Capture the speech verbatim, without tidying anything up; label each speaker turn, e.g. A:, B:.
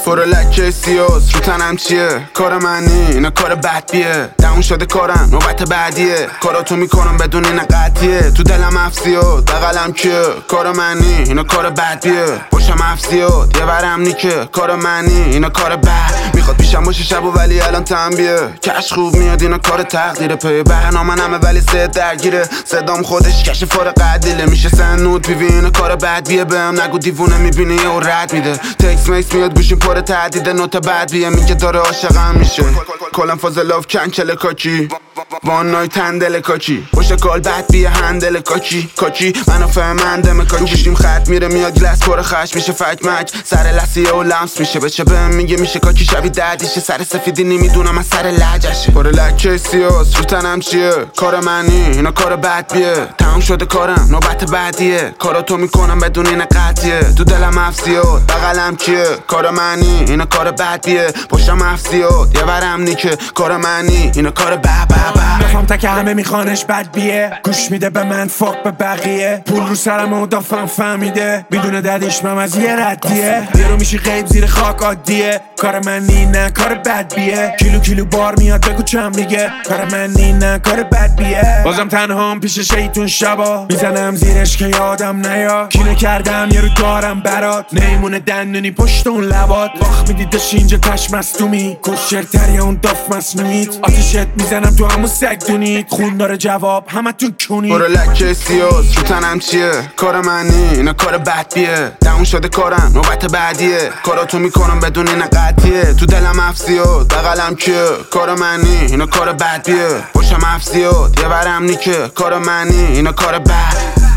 A: برو لکه سیاس رو تنم چیه کار منی اینا کار بدیه تموم شده کارم نوبت بعدیه کاراتو میکنم بدون این قطعیه تو دلم افسیاد بغلم کیه کار منی اینا کار بدیه باشم افسیاد یه ورم نیکه کار منی اینا کار بد میخواد پیشم باشه شب و ولی الان تنبیه کش خوب میاد اینا کار تقدیره پی برنامه نمه ولی سه درگیره صدام خودش کش فار قدیله میشه سنود بیوی اینا کار بدیه بهم نگو دیوونه میبینی و رد میده تکس میکس میاد گوشیم پر تهدیده نوت بعد بیه میگه داره عاشقم میشه کلم فاز لاف کنچل کاچی وان نای تندل کاچی باشه کال بعد بیه هندل کاچی کاچی منو فهمندم کاچی گوشیم خط میره میاد گلاس پر خش میشه فکمک سر لسیه و لمس میشه بچه بهم میگه میشه کاچی شبی دردیشه سر سفیدی نمیدونم از سر لجشه پر لکه سیاس رو تنم چیه کار منی اینا کار بد بیه تمام شده کارم نوبت بعدیه کاراتو میکنم بدون این قطعیه تو دلم افسیاد بغلم کیه کار منی اینا کار بدیه پشتم افسیاد یه ورم نیکه کار منی اینا کار بد
B: نفهم تا که همه میخوانش بد بیه گوش میده به من فاک به بقیه پول رو سرم و دافم فهمیده میدونه ددیش من از یه ردیه یه رو میشی غیب زیر خاک عادیه کار منی نه کار بد بیه کیلو کیلو بار میاد بگو چم دیگه کار منی نه کار بد بیه بازم تنهام پیش شیطون شبا میزنم زیرش که یادم نیا کینه کردم یه رو دارم برات نیمونه دندونی پشت اون لبات واخ میدیدش اینجا تش مستومی کشرتری اون داف مسنویت آتیشت میزنم تو همون سگ دونید خون داره جواب همه تون کنید
A: برو لکه سیاس رو تنم چیه کار منی اینا کار بدیه تموم شده کارم نوبت بعدیه کاراتو میکنم بدون این قطعیه تو دلم افسیاد بغلم کیه کار منی اینا کار بدیه باشم افسیاد یه ورم نیکه کار منی اینا کار بد